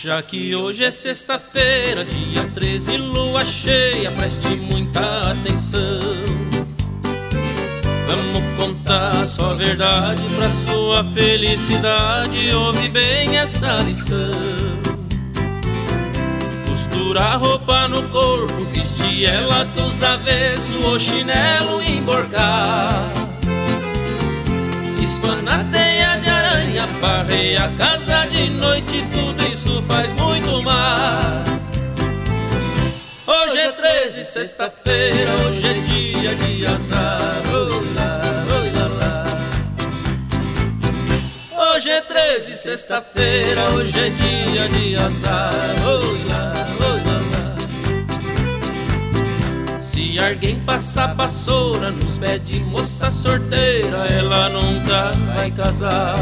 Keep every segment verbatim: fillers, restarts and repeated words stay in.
Já que hoje é sexta-feira, dia treze, lua cheia, preste muita atenção. Vamos contar só a verdade pra sua felicidade. Ouve bem essa lição. Costurar roupa no corpo, vestir ela dos avessos, o chinelo emborcar. Espanar teia de aranha, parreia a casa de noite, tudo isso faz muito mal. Hoje é treze, sexta-feira, hoje é dia de azar. Oi lá, oi lá, lá. Hoje é treze, sexta-feira, hoje é dia de azar. Oi lá, oi lá, lá. Se alguém passar vassoura nos pés de moça sorteira, ela nunca vai casar.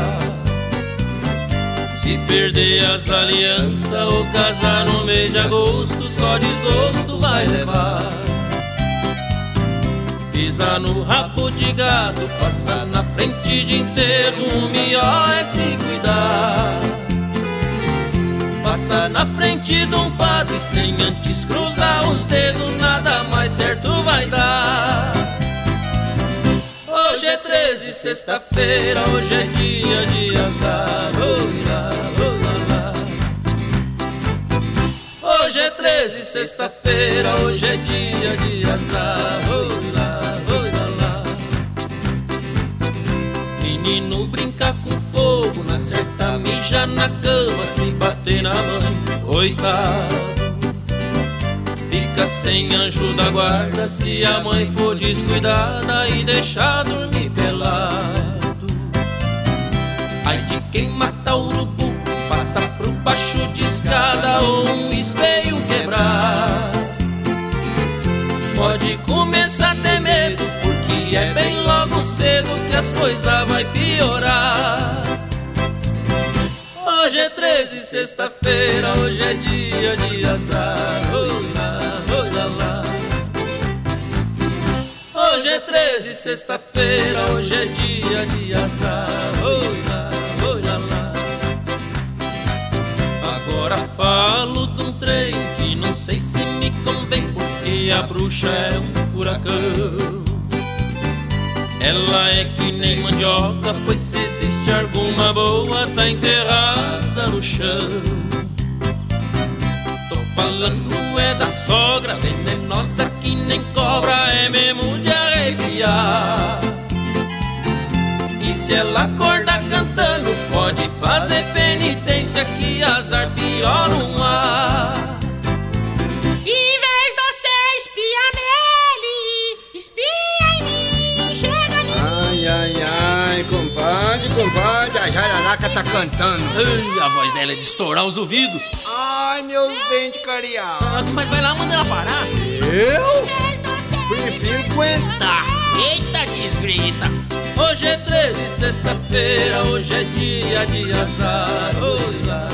Se perder as alianças ou casar no mês de agosto, só desgosto vai levar. Pisar no rabo de gado, passar na frente de enterro, o melhor é se cuidar. Passar na frente de um padre sem antes cruzar os dedos, nada mais certo vai dar. Hoje é treze, sexta-feira, hoje é dia de azar. Oi lá, oi lá, lá. Hoje é treze, sexta-feira, hoje é dia de azar. Oi lá, oi lá, lá. Menino brinca com fogo, na certa mija na cama, se bater na mãe, coitado. Fica sem anjo da guarda se a mãe for descuidada e deixar dormir pelado. Ai de quem mata o urubu, passa por baixo de escada ou um espelho quebrar. Pode começar a ter medo, porque é bem logo cedo que as coisas vai piorar. Hoje é treze, sexta-feira, hoje é dia de azar. Oi lá, oi lá, lá. Hoje é treze, sexta-feira, hoje é dia de azar. Oi lá, oi lá, lá. Agora falo de um trem que não sei se me convém, porque a bruxa é um furacão. Ela é que nem mandioca, pois se existe alguma boa, tá enterrada no chão. Tô falando é da sogra, venenosa que nem cobra, é mesmo de arrepiar. E se ela acordar cantando, pode fazer penitência, que azar pior não há. Em vez de você espiar nele, espia em mim. Ai, ai, ai, compadre, compadre, a jararaca tá cantando. Ai, a voz dela é de estourar os ouvidos. Ai, meus dentes cariados. Ah, mas vai lá, manda ela parar. Eu prefiro aguentar. Eita, desgrita. Hoje é treze, sexta-feira, hoje é dia de azar. Oi lá.